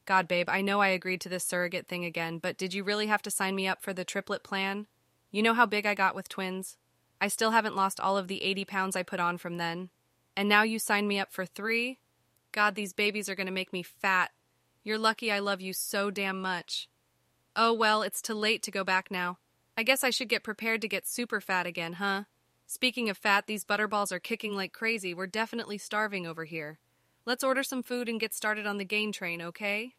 God, babe, I know I agreed to this surrogate thing again, but did you really have to sign me up for the triplet plan? You know how big I got with twins? I still haven't lost all of the 80 pounds I put on from then. And now you signed me up for three? God, these babies are gonna make me fat. You're lucky I love you so damn much. Oh well, it's too late to go back now. I guess I should get prepared to get super fat again, huh? Speaking of fat, these butterballs are kicking like crazy. We're definitely starving over here. Let's order some food and get started on the gain train, okay?